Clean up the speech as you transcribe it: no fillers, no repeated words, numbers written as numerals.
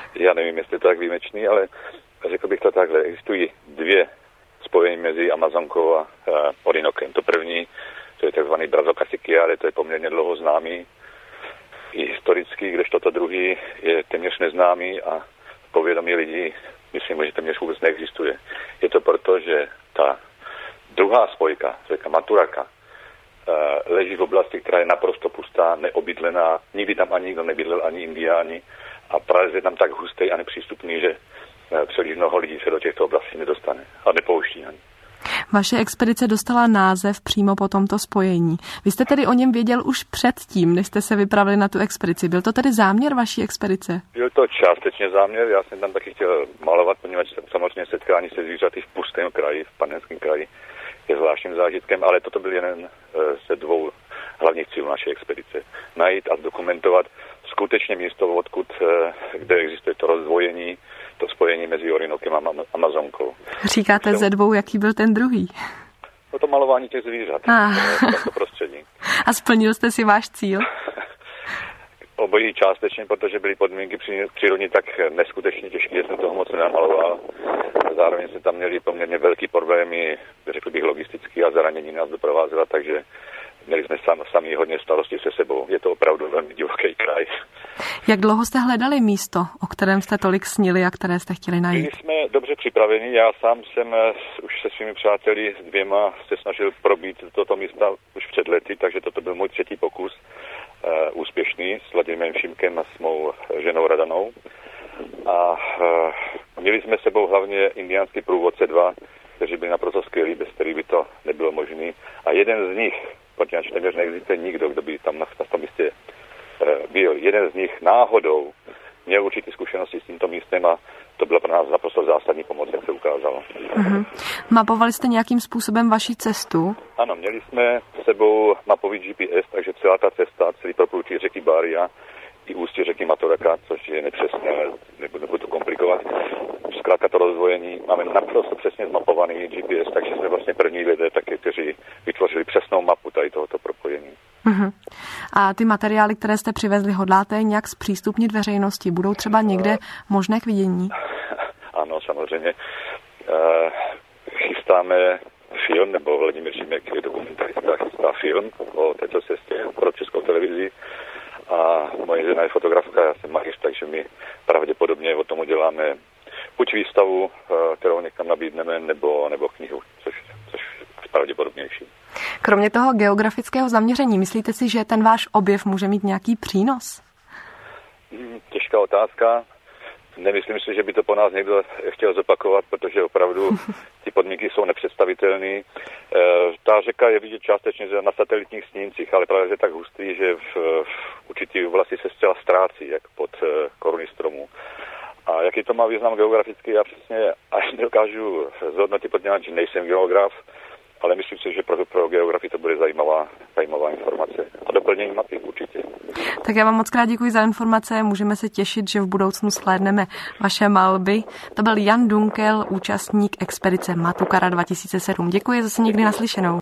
Já nevím, jestli je to tak výjimečný, ale řekl bych to takhle. Existují dvě spojení mezi Amazonkou a Orinokem. To první, to je takzvaný Brazocasiquiare, to je poměrně dlouho známý i historický, kdežto to druhý je téměř neznámý a v povědomí lidí myslím, že téměř vůbec neexistuje. Je to proto, že ta druhá spojka, řeka Maturaka, leží v oblasti, která je naprosto pustá, neobydlená, nikdy tam ani nikdo nebydlel, ani Indiáni a prales je tam tak hustý a nepřístupný, že příliš mnoho lidí se do těchto oblastí nedostane a nepouští ani. Vaše expedice dostala název přímo po tomto spojení. Vy jste tedy o něm věděl už předtím, než jste se vypravili na tu expedici. Byl to tedy záměr vaší expedice? Byl to částečně záměr, já jsem tam taky chtěl malovat, poněvadž samozřejmě setkání se zvířaty v pustém kraji, v Panenském kraji, je zvláštním zážitkem, ale toto byl jeden ze dvou hlavních cílů naší expedice. Najít a zdokumentovat skutečně místo, odkud, kde existuje to rozdvojení, to spojení mezi Orinokem a Amazonkou. Říkáte ze dvou, jaký byl ten druhý? No to malování těch zvířat v tomto prostředí. A splnil jste si váš cíl? Obojí částečně, protože byly podmínky přírodní tak neskutečně těžké, že jsem toho moc nenamaloval. Zároveň se tam měli poměrně velký problémy, řekl bych logistický a zranění nás doprovázela, takže měli jsme sami hodně starosti se sebou. Je to opravdu velmi divoký kraj. Jak dlouho jste hledali místo, o kterém jste tolik snili a které jste chtěli najít? Byli jsme dobře připraveni. Já sám jsem už se svými přáteli dvěma se snažil probít toto místa už před lety, takže toto byl můj třetí pokus. Úspěšný s Vladimírem Šimkem a s mou ženou Radanou. A měli jsme sebou hlavně indiánský průvodce dva, kteří byli naprosto skvělí, bez kterých by to nebylo možné. A jeden z nich, protože téměř neexistuje nikdo, kdo by tam na tom místě byl, jeden z nich náhodou měl určitě zkušenosti s tímto místem a to byla pro nás naprosto zásadní pomoc, jak se ukázalo. Mm-hmm. Mapovali jste nějakým způsobem vaši cestu? Ano, měli jsme s sebou mapový GPS, takže celá ta cesta, celý proplutí řeky Bária i ústí řeky Maturaka, což je nepřesné, nebudu to komplikovat. Zkrátka to rozdvojení máme naprosto přesně zmapovaný GPS, takže jsme vlastně první lidé taky, kteří vytvořili přesnou mapu tady tohoto propojení. Uh-huh. A ty materiály, které jste přivezli, hodláte nějak zpřístupnit veřejnosti? Budou třeba někde možné k vidění? Ano, samozřejmě. Chystáme film, nebo Vladimír Šimek je dokumentarista, chystá film o této cestě pro Českou televizi. A moje žena je fotografka, já jsem malíř, takže my pravděpodobně o tom uděláme buď výstavu, kterou někam nabídneme, nebo knihu, což pravděpodobnější. Kromě toho geografického zaměření, myslíte si, že ten váš objev může mít nějaký přínos? Těžká otázka. Nemyslím si, že by to po nás někdo chtěl zopakovat, protože opravdu ty podmínky jsou nepředstavitelné. Ta řeka je vidět částečně na satelitních snímcích, ale právě je tak hustý, že v určitý oblasti se zcela ztrácí, jak pod koruny stromů. A jaký to má význam geografický, já přesně ani nedokážu zhodnotit, protože nejsem geograf, ale myslím si, že pro geografii to bude zajímavá informace. A doplnění mapy určitě. Tak já vám moc krát děkuji za informace. Můžeme se těšit, že v budoucnu shlédneme vaše malby. To byl Jan Dunkel, účastník expedice Matukara 2007. Děkuji, zase někdy naslyšenou.